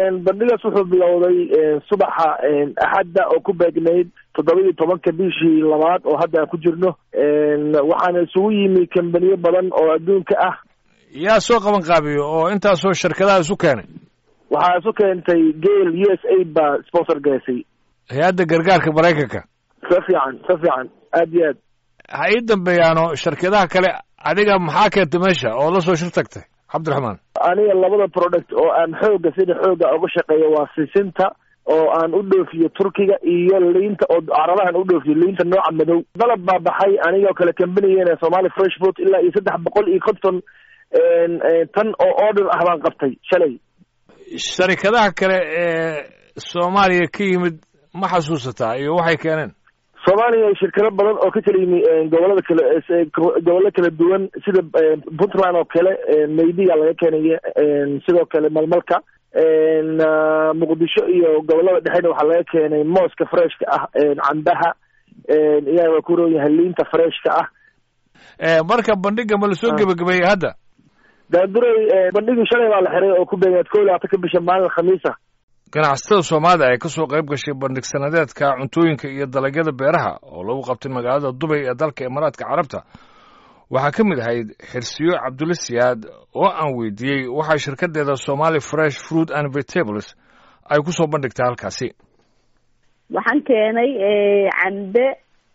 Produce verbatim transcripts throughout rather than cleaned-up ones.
bandhigaas wuxuu bilowday subaxa axadda oo ku beegnayd toddoba iyo tobanka bishii labaad oo hadda aan ku jirno waxaana isugu yimi kambaniyo badan oo adduunka ah. yaa soo qaban qaabiyo oo intaasoo shirkadaha isu keenay? waxaa isu keentay gale u s a baa sponsor gaysay, hay-adda gargaarka maraykanka. si fiican si fiican aad iyo aad. ha ii dambeeyaano shirkadaha kale, adiga maxaa keentay meesha oo la soo shir tagtay cabdiraxmaan? aniga labada product oo aan xooga sida xooga uga shaqeeyo waa sisinta oo aan u dhoofiyo Turkiga iyo liinta oo carabahan u dhoofiyo liinta nooca madow. dalab baa baxay anigoo kale kambanigeena Somali Fresh Fruit ilaa iyo saddex boqol iyo konton tan oo order ah baan qabtay shalay. sharikadaha kale ee Soomaaliya ka yimid ma xasuusataa iyo waxay keeneen? Soomaaliya shirkado badan oo ka kala yimi gobolada kale gobolada kala duwan sida Puntland oo kale Maydiga laga keenay, sidoo kale Malmalka, Muqdisho iyo gobolada dhexeena waxaa laga keenay mooska freshka ah, cambaha iyo ku rooyahay liinta freshka ah. ee marka bandhiga ma la soo gabagabeeyay hadda? daanduray bandhigii shalay baa la xiray oo ku beegaad kow iyo labaatan bisha maalin khamiisa. ganacsatada Soomaalida ay ka soo qayb gashay bandhig sanadeedka cuntooyinka iyo dalagyada beeraha oo lagu qabtay magaalada Dubai ee dalka Imaaraadka Carabta waxaa ka mid ahayd Xirsiyo Cabdulle Siyaad oo aan weydiiyey waxa shirkadeeda Somali Fresh Fruit and Vegetables ay ku soo bandhigtay halkaasi. waxaan keenay cambe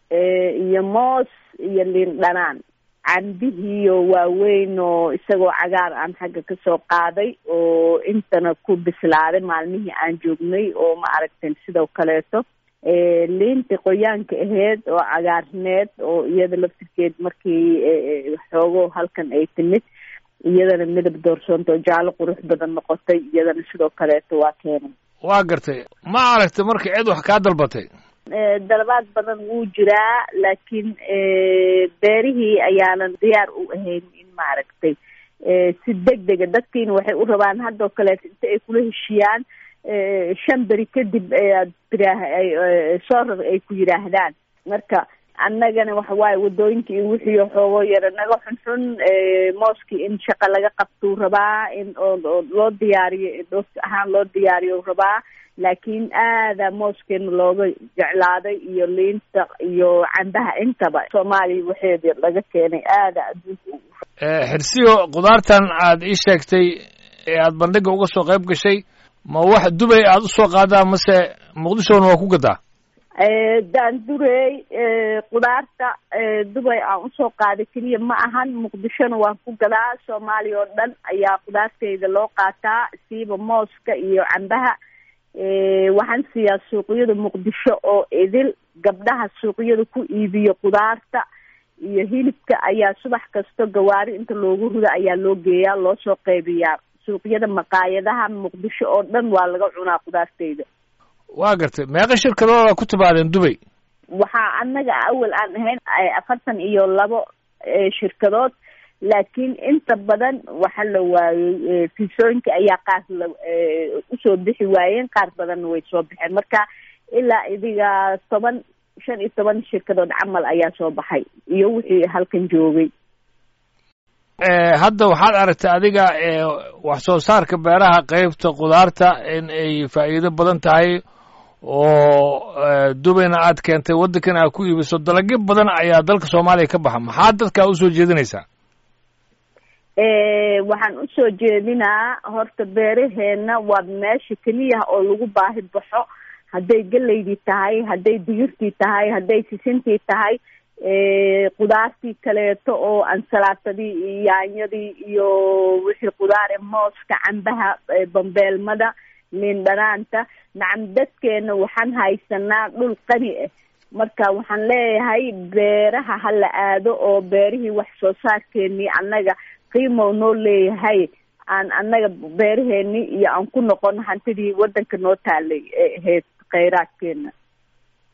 iyo moos iyo liin dhanaan. cambihiyo waaweyn oo isagoo cagaar aan xagga ka soo qaaday oo intana ku bislaaday maalmihii aan joognay oo ma aragteen sidoo kaleeto liinta qoyaanka aheyd oo cagaarneed oo iyada laftirkeed markii xoogo halkan ay timid iyadana midab doorsoonta oo jaallo qurux badan noqotay iyadana sidoo kaleeto waa keenay. waa gartay. ma aragtay markii cid wax kaa dalbatay? dalabaad badan wuu jiraa laakiin beerihii ayaanan diyaar u ahayn in maaragtay si degdega dadkiina waxay u rabaan haddoo kaleeto inta ay kula heshiyaan shan beri kadib aad soo rar ay ku yidhaahdaan. marka annagana waxa waaye wadooyinka iyo wixii xoogo yara naga xunxun mooskii in shaqa laga qabtuu rabaa in oo loo diyaariyo doos ahaan loo diyaariyo rabaa, laakiin aada mooskeena looga jeclaaday iyo liinta iyo cambaha intaba Soomaaliya waxeeda laga keenay aada adduunka. Xirsiyo qudaartan aad ii sheegtay ee aad bandhiga uga soo qayb gashay ma wax Dubai aad u soo qaadaa mase Muqdishona waa ku gadaa? daandurey qudaarta Dubai aan usoo qaaday keliya ma ahan, Muqdishona waan ku gadaa. Soomaaliya oo dhan ayaa qudaarteyda loo qaataa siiba mooska iyo cambaha. waxaan siiyaa suuqyada Muqdisho oo idil gabdhaha suuqyada ku iibiyo qudaarta iyo hilibka ayaa subax kasto gawaari inta loogu rido ayaa loo geeyaa loo soo qaybiyaa suuqyada maqaayadaha Muqdisho oo dhan waa laga cunaa qudaarteyda. waa gartay. meeqa shirkadooda ku timaadeen Dubai? waxaa annaga awal aan ahayn afartan iyo labo shirkadood, laakiin inta badan waxa la waayey fiisooyinka ayaa qaar la usoo bixi waayeen, qaar badanna way soo baxeen. marka ilaa idiga toban shan iyo toban shirkadood camal ayaa soo baxay iyo wixii halkan joogay. hadda waxaad aragtay adiga wax soo saarka beeraha qaybta qudaarta in ay faa'iido badan tahay oo Dubayna aad keentay waddankan aad ku iibiso dalagyo badan ayaa dalka Soomaaliya ka baxa. maxaa dadka u soo jeedinaysaa? waxaan usoo jeedinaa horta beeraheena waa meesha keliya oo lagu baahi baxo, hadday galeydii tahay, hadday digirtii tahay, hadday sisintii tahay, qudaartii kaleeto oo ansalaatadii iyo yaanyadii iyo wixii qudaar ee mooska, cambaha, bambeelmada, liin dhanaanta. nacam dadkeena waxaan haysanaa dhul qani ah, marka waxaan leeyahay beeraha ha la aado oo beerihii wax soo saarkeenii annaga qiimo noo leeyahay aan annaga beeraheeni iyo aan ku noqon hantidii waddanka noo taalay ee ahayd khayraadkeena.